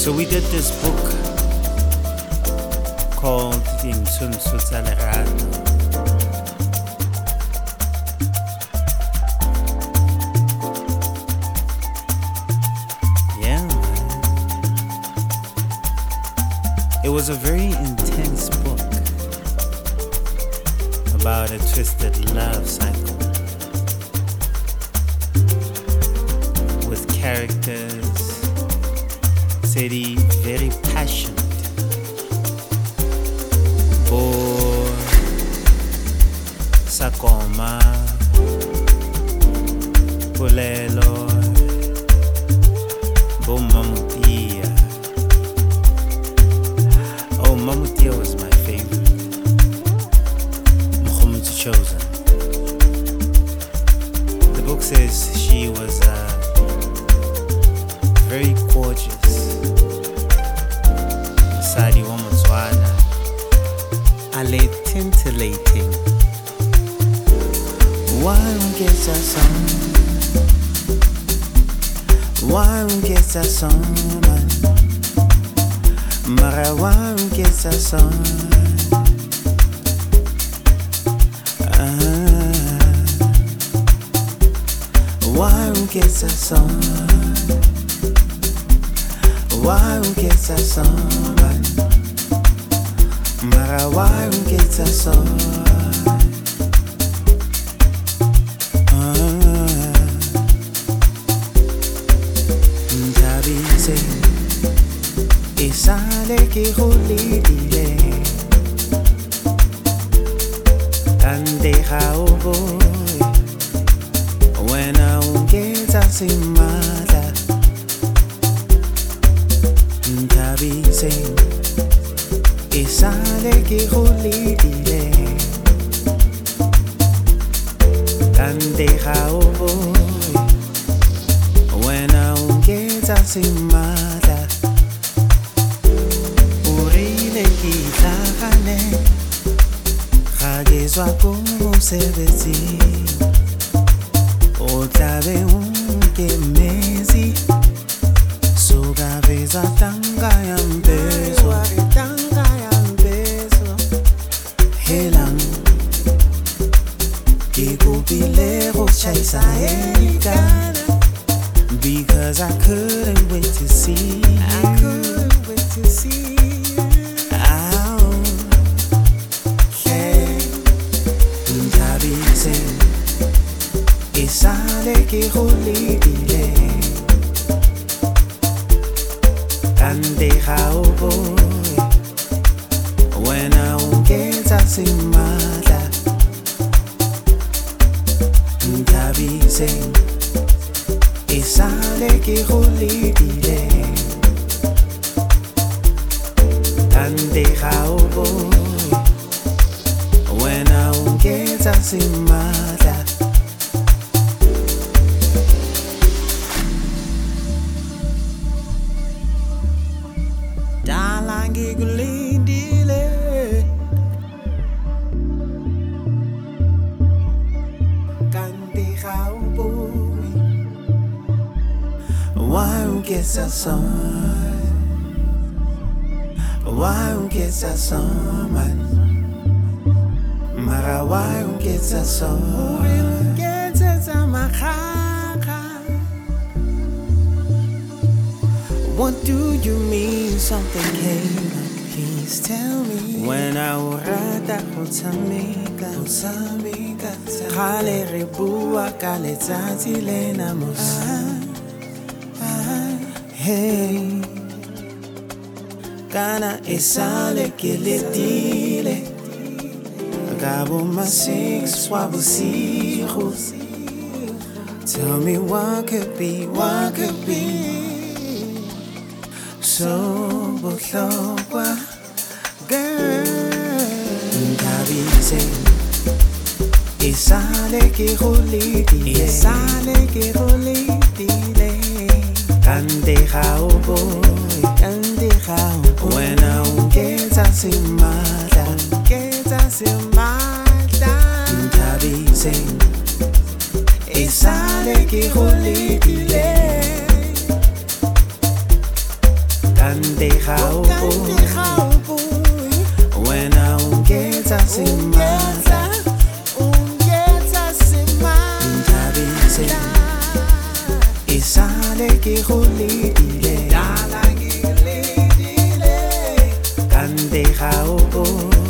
So we did this book called Insunsu tsa Lerato. Yeah, man. It was a very intense book about a twisted love cycle with characters very passionate. Bo Sakoma Polelo Bo Mamutia. Oh, Mamutia was my favorite. Muhammad Chosen. The book says she was very gorgeous. Sadi wa Motswana, ale tintillating. Why get a song? Why get a song? Mara why get a song? Why get a song? Why get a song? Mara why get a song? Ndabize isale ki hulidile ande haobo wena ungeza simala ndabize isale ki hulidile ande haobo wena ungeza simala urile kihlakane khagezwa kumsebenzi otlabe unkemezi sokaveza tanga yambezwa helang kikupile kuchayisa elikana because I couldn't wait to see you. Ow, yeah. Ndabize isale ki hulidile kande haobo wena ungeza simala ndabize isale ki hulidile kande haobo wena ungeza simala dala ngigulindile kande haobo. Why get a song? Why get a song, man? Mara why get a song? Get a makaka. What do you mean something came up? Please tell me. When I urata kutamika, kale ribua kale tati lena musa. Hey, kana isale kiletile, gabo masik swabusiro. Tell me what could be, so botlokwa, girl. Ndabize isale ki hulidile, kande haobo, wena ungeza simala, ndabize isale ki hulidile kante gaupo wena ungetsa simahla nthabise isale ke go ledile kante gaupo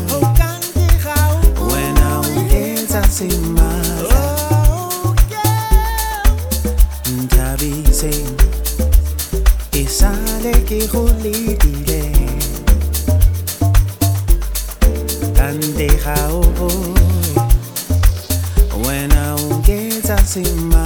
wena ungetsa simahla nthabise isale ke go ledile kante gaupo wena ungetsa simahla